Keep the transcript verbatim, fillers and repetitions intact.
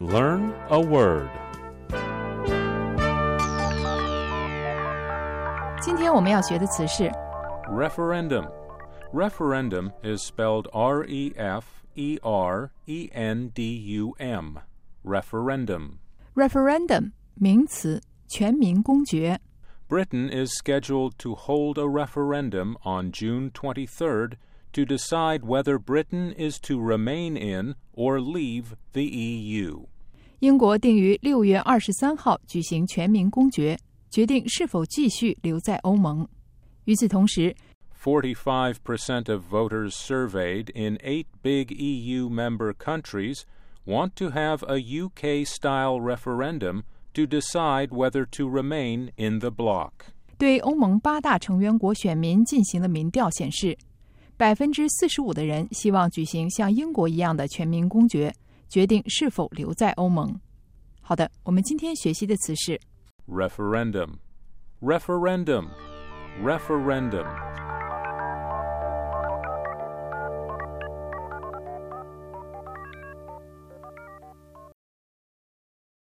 Learn a word. 今天我们要学的词是 Referendum. Referendum is spelled R E F E R E N D U M. Referendum. referendum 名词，全民公决。 Britain is scheduled to hold a referendum on June twenty-third to decide whether Britain is to remain in or leave the E U. 英国定于六月二十三号举行全民公决，决定是否继续留在欧盟。与此同时 forty-five percent of voters surveyed in eight big E U member countries want to have a U K-style referendum to decide whether to remain in the bloc. 对欧盟八大成员国选民进行了民调显示，百分之四十五的人希望举行像英国一样的全民公决，决定是否留在欧盟。好的，我们今天学习的词是 Referendum. Referendum. Referendum.